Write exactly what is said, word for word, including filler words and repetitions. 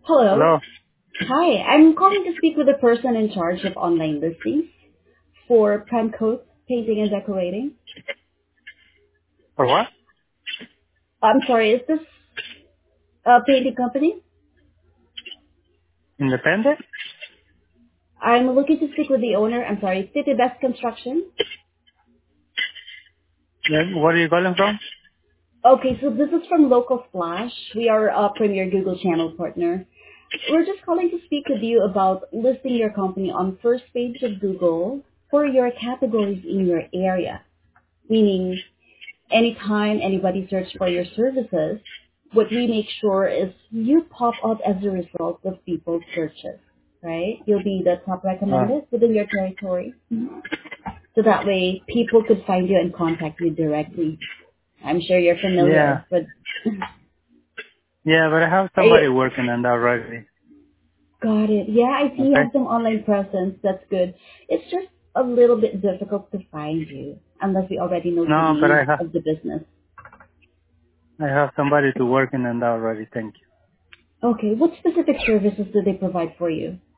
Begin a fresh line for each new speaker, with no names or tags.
Hello.
Hello.
Hi, I'm calling to speak with the person in charge of online listings for Prime Coat Painting and Decorating.
For what?
I'm sorry, is this a painting company?
Independent?
I'm looking to speak with the owner. I'm sorry, City Best Construction.
Yeah, where are you calling from?
Okay, so this is from Local Splash. We are a premier Google channel partner. We're just calling to speak with you about listing your company on first page of Google for your categories in your area, meaning anytime anybody searches for your services, what we make sure is you pop up as a result of people's searches, right? You'll be the top
Uh,
recommended within your territory. So that way people could find you and contact you directly. I'm sure you're
yeah.
familiar with,
Yeah, but I have
are
somebody
you,
working on that already.
got it. Yeah, I see you
Okay?
have some online presence. That's good. It's just a little bit difficult to find you unless we already know the
No, but I
name
have
of the business.
I have somebody to working on that already. Thank you.
Okay, what specific services do they provide for you?